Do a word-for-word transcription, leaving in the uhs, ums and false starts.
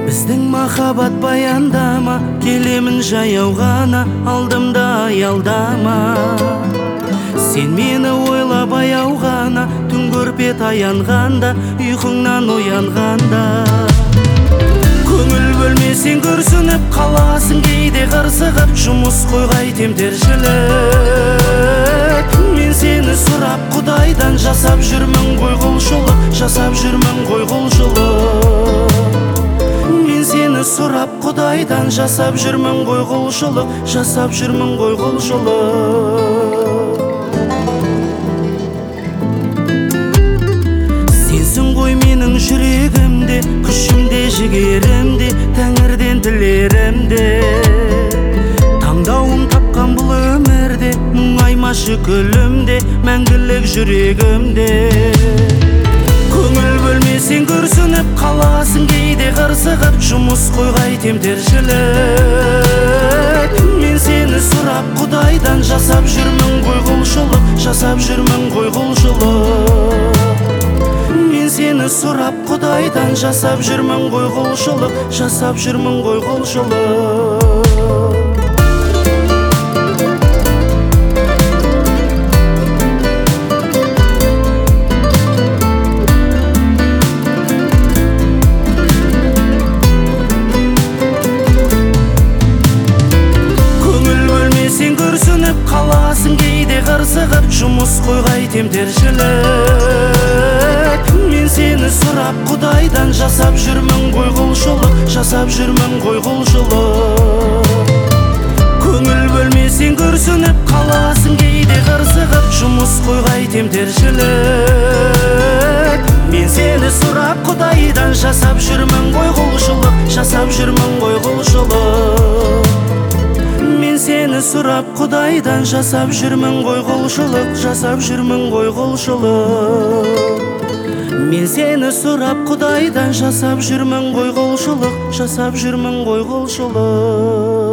Біздің махаббат баяндама, келемін жаяу ғана, алдымда аялдама. Сен мені ойлап аяу ғана, түн көрпе таянғанда, ұйқыңнан оянғанда. Көңіл бөлмесең күрсініп қаласың, кейде қырсығып, жұмыс қой қайтем тіршілік. Мен сені сұрап Құдайдан, жасап жүрмін ғой құлшылық, жасап жүрмін ғой құлшылық. Мен сені сұрап Құдайдан, жасап жүрмін ғой құлшылық, жасап жүрмін ғой құлшылық. Сенсің ғой менің жүрегімде, күшімде, жігерімде, тәңірден тілерімде. Таңдауым тапқан бұл өмірде, мұңаймашы күлімде, мәңгілік жүрегімде. Көңіл бөлмесең күрсініп қаласың, кейде қырсығып, жұмыс қой қайтем тіршілік. Мен сені сұрап Құдайдан, жасап жүрмін ғой құлшылық, жасап жүрмін ғой құлшылық. Мен сені сұрап Құдайдан, жасап жүрмін ғой құлшылық, жасап жүрмін ғой құлшылық. Қаласың кейде қырсығып, жұмыс қой қайтем тіршілік. Мен сені сұрап Құдайдан, жасап жүрмін ғой құлшылық, жасап жүрмін ғой құлшылық. Көңіл бөлмесең күрсініп қаласың, кейде қырсығып, жұмыс қой қайтем тіршілік. Мен сені сұрап Құдайдан, жасап жүрмін ғой құлшылық, жасап жүрмін ғой құлшылық. Мен сені сұрап Құдайдан, жасап жүрмін ғой құлшылық, жасап жүрмін ғой құлшылық. Мен сені сұрап Құдайдан, жасап жүрмін ғой құлшылық, жасап жүрмін ғой құлшылық.